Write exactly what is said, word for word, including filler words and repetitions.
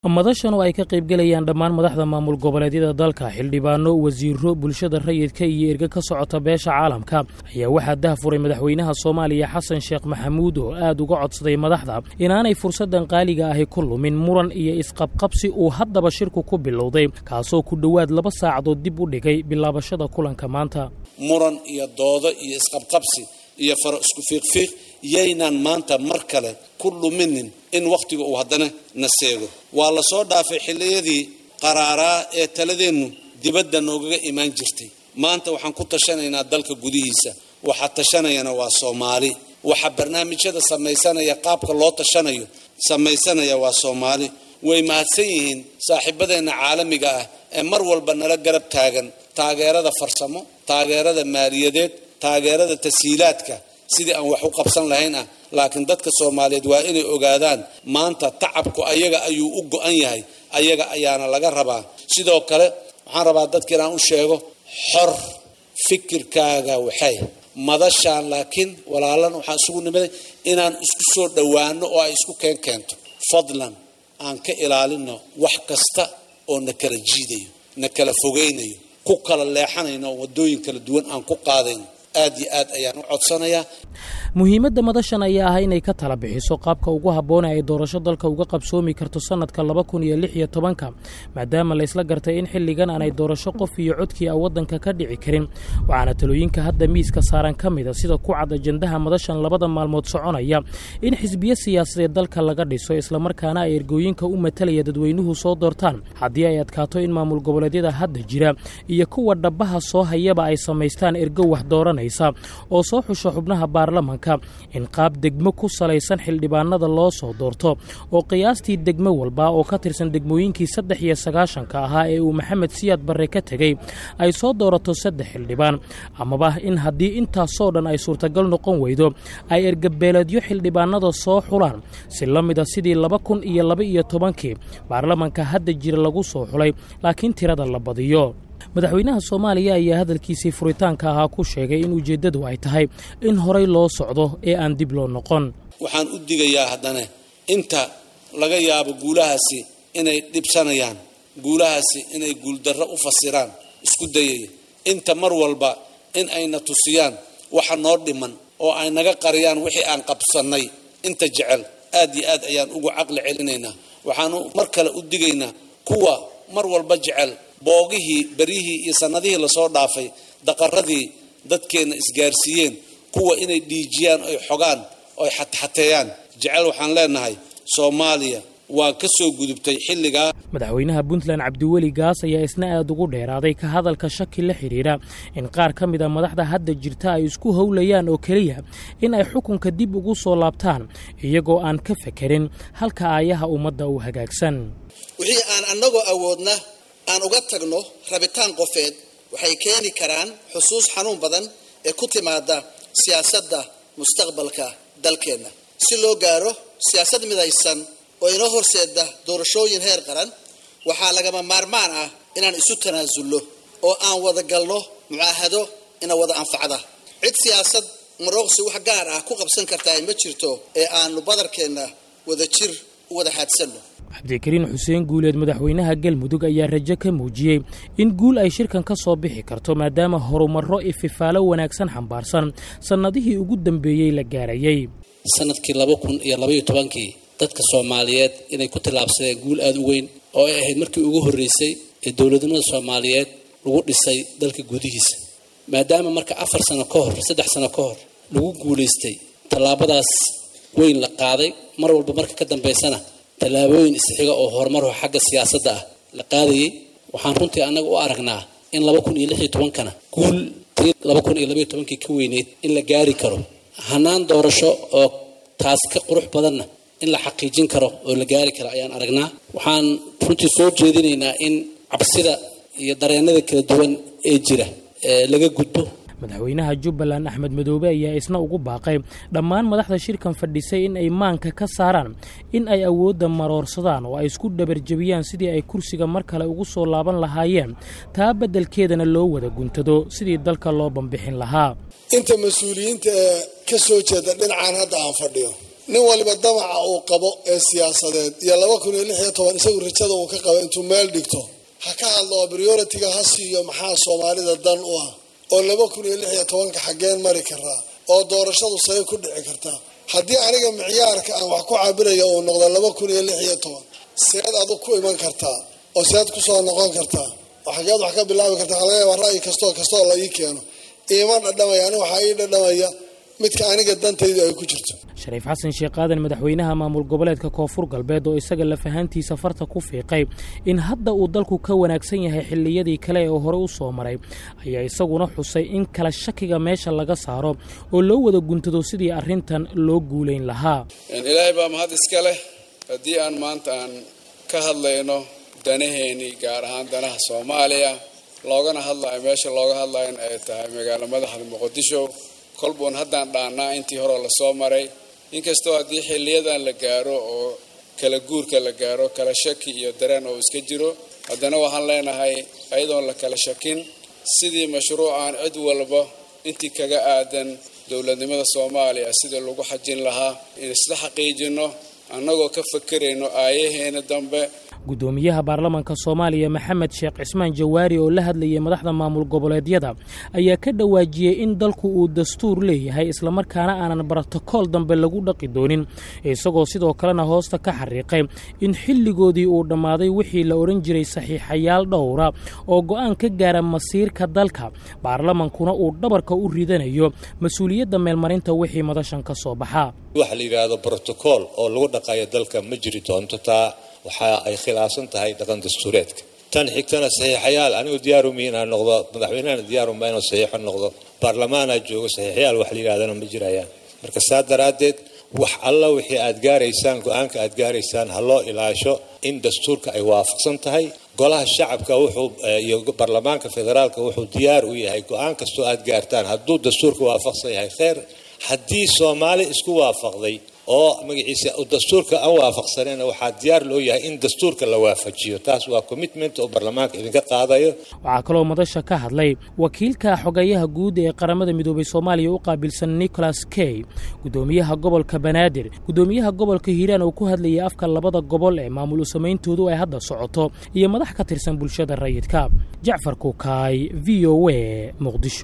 madashan oo ay ka qayb galayaan dhammaan madaxda maamul goboleedyada dalka xildhibaano wasiiro bulshada rayidka iyo erga ka socota beesha caalamka ayaa waxaa dahfuray madaxweynaha Soomaaliya Xasan Sheekh Maxamuud oo aad uga codsaday madaxda inaanay fursadan qaaliga ah ku lumin muran iyo isqabqabsi uu haddaba shirku ku bilowday kaasoo ku dhawaad laba saacadood dib u dhigay bilaabashada kulanka maanta muran iyo doodo iyo isqabqabsi iyo faro isku fiiqfiiq yaynan maanta mar kale ku luminin in waqtiga uu haddana naseego waa la soo dhaafay xilliyadii qaraaraa ee taladeenu dibadda nooga imaan jirtay maanta waxaan ku tashanaynaa dalka gudihiisa waxa tashanayana waa Soomaali waxa barnaamijyada samaysanaya qaabka loo tashanayo samaysanaya waa Soomaali way mahadsan yihiin saaxiibadeena caalamiga ah ee mar walba nala garab taagan taageerada farsamo taageerada maaliyadeed taageerada tasiilaadka sidii aan wax u qabsan lahayn ah laakiin dadka Soomaaliyeed waa inay ogaadaan maanta tacabku ayaga ayuu u go'an yahay ayaga ayaana laga rabaa sidoo kale waxaan rabaa dadka inaan u sheego xor fikirkaaga waxay madashaan laakiin walaalan waxa isugu nimaday inaan isku soo dhawaano oo ay isku keen keento fadlan aan ka ilaalino wax kasta oo na kala jiidayo na kala fogeynayo ku kala leexanayno wadooyin kala duwan aan ku qaadayno aad iyo aad ayaan u codsanayaa muhiimadda madashan ayaa ah inay ka tala bixiso qaabka ugu habboon ee doorasho dalka uga qabsoomi karto sanadka laba kun iyo lix iyo toban maadaama la isla gartay in xilligan aanay doorasho qof iyo codkii ah wadanka ka dhici karin waxaana talooyinka hadda miiska saaran ka mid ah sida ku cad ajandaha madashan labada maalmood soconaya in xisbiyo siyaasadeed dalka laga dhiso isla markaana ay ergooyinka u matalaya dadweynuhu soo doortaan haddii ay adkaato in maamul goboleedyada hadda jira iyo kuwa dhabaha soo hayaba ay samaystaan ergo wax dooranaysa oo soo xusho xubnaha baarlamaanka in qaab degmo ku salaysan xildhibaanada loo soo doorto oo qiyaastii degmo walba oo ka tirsan degmooyinkii saddex iyo sagaashan ka ahaa ee uu Maxamed Siyaad Barre ka tagay ay soo doorato saddex xildhibaan amaba in haddii intaas oo dhan ay suurtagal noqon weydo ay ergabeeladyo xildhibaanada soo xulaan si la mid ah sidii laba kun iyo laba iyo toban baarlamaanka hadda jira lagu soo xulay laakiin tirada la badiyo madaxweynaha Soomaaliya ayaa hadalkiisii furitaanka ahaa ku sheegay in ujeedadu ay tahay in horay loo socdo ee aan dib loo noqon waxaan u digayaa haddana inta laga yaabo guulahaasi inay dhibsanayaan guulahaasi inay guuldarro u fasiraan isku dayay inta mar walba in ayna tusiyaan waxa noo dhiman oo ay naga qariyaan wixii aan qabsanay inta jecel aad iyo aad ayaan ugu caqli celinaynaa waxaan mar kale u digaynaa kuwa mar walba jecel boogihii barihii iyo sanadihii la soo dhaafay daqaradii dadkeena isgaarsiiyeen kuwa inay dhiijiyaan ay xogaan oo ay xatxateeyaan jecel waxaan leenahay Soomaaliya waa ka soo gudubtay xilliga madaxweynaha Puntland Cabdiweli Gaas ayaa isna aad ugu dheeraaday ka hadalka shaki la xiriira in qaar ka mid ah madaxda hadda jirta ay isku howlayaan oo kaliya in ay xukunka dib ugu soo laabtaan iyagoo aan ka fakirin halka aayaha ummadda u hagaagsan wixii aan anagoo awoodna aan uga tagno rabitaan qofeed waxay keeni karaan xusuus xanuun badan ee ku timaada siyaasadda mustaqbalka dalkeena si loo gaaro siyaasad midaysan oo inoo horseeda doorashooyin heer qaran waxaa lagama maarmaan ah inaan isu tanaasulno oo aan wada galno mucaahado ina wada anfacda cid siyaasad marooqsi wax gaar ah ku qabsan kartaa ma jirto ee aanu badarkeena wada jir wada haadsanno Cabdikariin Xuseen Guuleed madaxweynaha Galmudug ayaa rajo ka muujiyay in guul ay shirkan ka soo bixi karto maadaama horumarro ififaalo wanaagsan xambaarsan sanadihii ugu dambeeyay la gaarayay sanadkii laba kun iyo laba iyo toban dadka Soomaaliyeed inay ku tilaabsadeen guul aad u weyn oo ay ahayd markii ugu horeysay ee dawladnimada Soomaaliyeed lagu dhisay dalka gudihiisa maadaama marka afar sano ka hor saddex sano ka hor lagu guuleystay talaabadaas weyn la qaaday mar walba marka ka dambeysana talaabooyin isxiga oo horumar xagga siyaasadda ah la qaadayay waxaan runtii anaga u aragnaa in laba kun iyo lix iyo toban kana guul laba kun iyo laba iyo toban ka weyneed in la gaari karo hanaan doorasho oo taas ka qurux badanna in la xaqiijin karo oo la gaari karo ayaan aragnaa waxaan runtii soo jeedinaynaa in cabsida iyo dareenada kala duwan ee jira ee laga gudbo madaxweynaha Jubbaland Axmed Madoobe ayaa isna ugu baaqay dhammaan madaxda shirkan fadhisay in ay maanka ka saaraan in ay awoodda maroorsadaan oo ay isku dhabarjabiyaan sidii ay kursiga mar kale ugu soo laaban lahaayeen taa bedelkeedana loo wada guntado sidii dalka loo bambixin lahaa inta mas'uuliyiinta ka soo jeeda dhinacaan hadda aan fadhiyo nin waliba damaca uu qabo ee siyaasadeed iyo laba kun iyo lix iyo toban isagu rajada uu ka qabo intuu meel dhigto ha ka hadlo priority-ga ha siiyo maxaa Soomaalida dan u ah oo laba kun iyo lix iyo toban ka xageen mari karaa oo doorashadu say ku dhici kartaa haddii aniga miciyaarka aan wax ku cabirayo oo noqdo laba kun iyo lix iyo toban seed adu ku iman kartaa oo seed ku soo noqon kartaa waxaad wax ka bilaabi kartaa laga yaabaa ra'yi kasto kasto la ii keeno iimaan dhadhamaya aniga waxa ii dhadhamaya midka aniga dantaydu ay ku jirto. Shariif Xasan Sheekh Aadan madaxweynaha maamul goboleedka Koonfur Galbeed oo isaga la fahantiisa farta ku fiiqay in hadda uu dalku ka wanaagsan yahay xilliyadii kale ee hore u soo maray ayaa isaguna xusay in kala shakiga meesha laga saaro oo loo wada guntado sidii arrintan loo guuleyn lahaa. Ilaahay baa mahad iska leh haddii aan maanta aan ka hadlayno danaheeni gaar ahaan danaha Soomaaliya loogana hadlayo meesha looga hadlayo in ay tahay magaalada madaxda Muqdisho kolboon haddaan dhaanaa intii hore la soo maray inkastoo haddii xilliyadan la gaaro oo kala guurka la gaaro kala shaki iyo dareen oo iska jiro haddana waxaan leenahay ayadoon la kala shakin sidii mashruucan cid walba intii kaga aadan dowladnimada Soomaaliya sida lagu xajin lahaa in isla xaqiijino annagoo ka fakarayno aayaheena dambe. Gudoomiyaha baarlamaanka Soomaaliya Maxamed Sheekh Cismaan Jawaari oo la hadlayay madaxda maamul goboleedyada ayaa ka dhawaajiyay in dalku uu dastuur leeyahay isla markaana aanan protocol dambe lagu dhaqi doonin isagoo sidoo kalena hoosta ka xariiqay in xilligoodii uu dhamaaday wixii la oran jiray saxiixayaal dhowra oo go'aan ka gaara masiirka dalka baarlamaankuna uu dhabarka u ridanayo mas'uuliyadda meelmarinta wixii madashan ka soo baxa. waxa la yiraahdo protocol oo lagu dhaqayo dalka ma jiri doonto taa waxa ay khilaafsan tahay dhaqan dastuureedka tan xigtana saxiixayaal anigu diyaar u miinaa noqdo madaxweynaha diyaar u miinaa saxiixo noqdo baarlamaanka joogo saxiixayaal wax la yiraahdo ma jirayaan marka saadaradeed wax alla wixii aad gaaraysaan go'aanka aad gaaraysaan ha loo ilaasho in dastuurka ay waafaqsan tahay golaha shacabka wuxuu iyo baarlamaanka federaalka wuxuu diyaar u yahay go'aan kasto aad gaartaan hadduu dastuurka waafaqsan yahay khayr haddii Soomaali isku waafaqday oo magaciisa dastuurka aan waafaqsanayna waxa diyaar loo yahay in dastuurka la waafajiyo taas waa commitment oo baarlamaanka idinka qaadayo. Waxa kale oo madasha ka hadlay wakiilka xogayaha guud ee qaramada midoobay Soomaaliya u qaabilsan Nicholas Kay gudoomiyaha gobolka Banaadir gudoomiyaha gobolka Hiiraan oo ku hadlayay afka labada gobol ee maamul sameeyntoodu ay hadda socoto iyo madax ka tirsan bulshada rayidka. Jacfar Kukaay V O A Muqdisho.